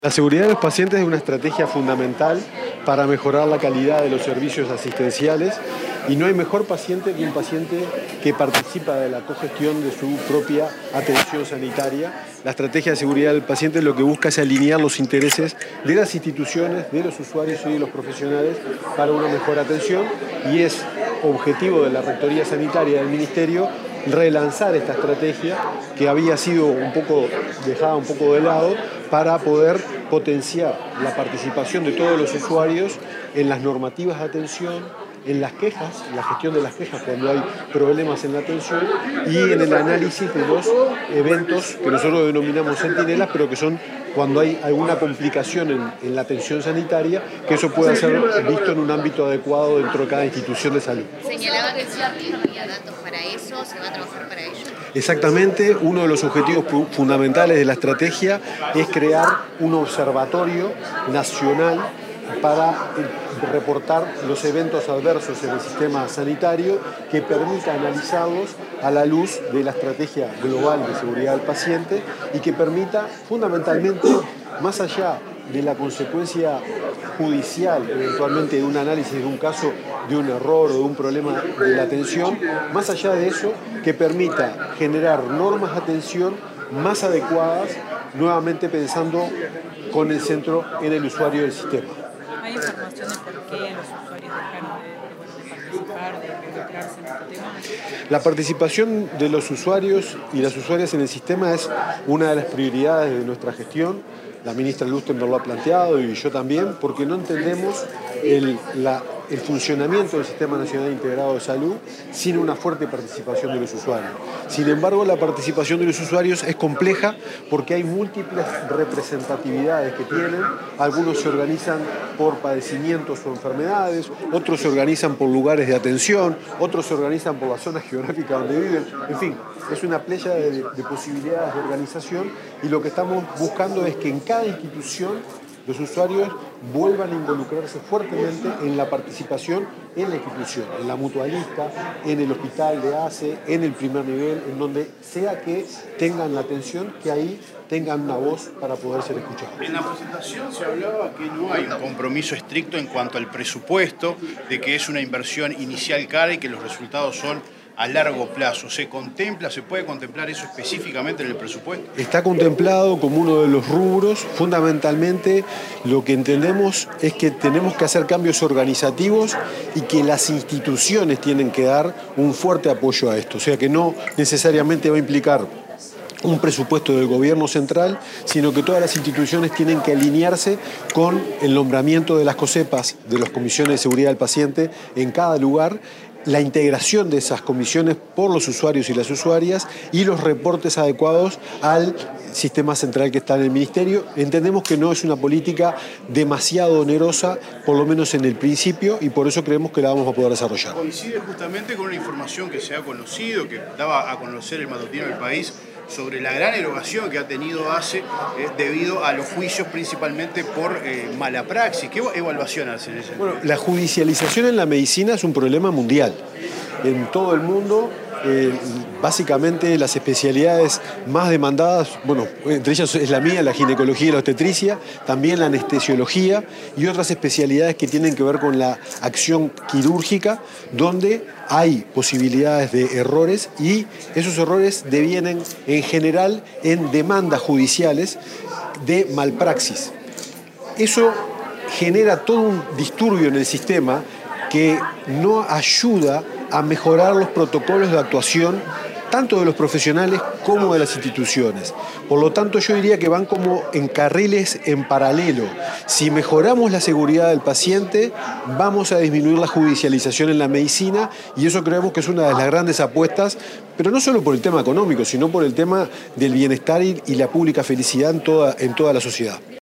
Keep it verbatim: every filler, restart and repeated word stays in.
La seguridad de los pacientes es una estrategia fundamental para mejorar la calidad de los servicios asistenciales y no hay mejor paciente que un paciente que participa de la cogestión de su propia atención sanitaria. La estrategia de seguridad del paciente lo que busca es alinear los intereses de las instituciones, de los usuarios y de los profesionales para una mejor atención y es objetivo de la Rectoría Sanitaria del Ministerio relanzar esta estrategia que había sido un poco dejada un poco de lado para poder potenciar la participación de todos los usuarios en las normativas de atención, en las quejas, la gestión de las quejas cuando hay problemas en la atención y en el análisis de los eventos que nosotros denominamos centinelas, pero que son cuando hay alguna complicación en, en la atención sanitaria, que eso pueda ser visto en un ámbito adecuado dentro de cada institución de salud. Señalaba que no había datos para eso, ¿se va a trabajar para ello? Exactamente, uno de los objetivos fundamentales de la estrategia es crear un observatorio nacional para reportar los eventos adversos en el sistema sanitario que permita analizarlos a la luz de la estrategia global de seguridad del paciente y que permita fundamentalmente, más allá de la consecuencia judicial, eventualmente de un análisis de un caso, de un error o de un problema de la atención, más allá de eso, que permita generar normas de atención más adecuadas, nuevamente pensando con el centro en el usuario del sistema. ¿Hay información de por qué los usuarios dejaron de, de, bueno, de participar, de involucrarse en este tema? La participación de los usuarios y las usuarias en el sistema es una de las prioridades de nuestra gestión. La ministra Lustenberg lo ha planteado y yo también, porque no entendemos el, la, el funcionamiento del Sistema Nacional Integrado de Salud sin una fuerte participación de los usuarios. Sin embargo, la participación de los usuarios es compleja porque hay múltiples representatividades que tienen. Algunos se organizan por padecimientos o enfermedades, otros se organizan por lugares de atención, otros se organizan por la zona geográfica donde viven. En fin, es una playa de, de posibilidades de organización y lo que estamos buscando es que en cada institución los usuarios vuelvan a involucrarse fuertemente en la participación en la institución, en la mutualista, en el hospital de A C E, en el primer nivel, en donde sea que tengan la atención, que ahí tengan una voz para poder ser escuchados. En la presentación se hablaba que no hay un compromiso estricto en cuanto al presupuesto, de que es una inversión inicial cara y que los resultados son a largo plazo. ¿Se contempla, se puede contemplar eso específicamente en el presupuesto? Está contemplado como uno de los rubros. Fundamentalmente lo que entendemos es que tenemos que hacer cambios organizativos y que las instituciones tienen que dar un fuerte apoyo a esto. O sea que no necesariamente va a implicar un presupuesto del gobierno central, sino que todas las instituciones tienen que alinearse con el nombramiento de las COSEPAS, de las comisiones de seguridad del paciente en cada lugar, la integración de esas comisiones por los usuarios y las usuarias y los reportes adecuados al sistema central que está en el Ministerio. Entendemos que no es una política demasiado onerosa, por lo menos en el principio, y por eso creemos que la vamos a poder desarrollar. Coincide justamente con una información que se ha conocido, que daba a conocer el matutino del País, sobre la gran erogación que ha tenido A C E eh, debido a los juicios principalmente por eh, mala praxis. ¿Qué evaluación hacen ese? Bueno, la judicialización en la medicina es un problema mundial. En todo el mundo, eh, básicamente las especialidades más demandadas, bueno, entre ellas es la mía, la ginecología y la obstetricia, también la anestesiología y otras especialidades que tienen que ver con la acción quirúrgica, donde hay posibilidades de errores y esos errores devienen en general en demandas judiciales de malpraxis. Eso genera todo un disturbio en el sistema que no ayuda a mejorar los protocolos de actuación tanto de los profesionales como de las instituciones. Por lo tanto, yo diría que van como en carriles en paralelo. Si mejoramos la seguridad del paciente, vamos a disminuir la judicialización en la medicina y eso creemos que es una de las grandes apuestas, pero no solo por el tema económico, sino por el tema del bienestar y la pública felicidad en toda, en toda la sociedad.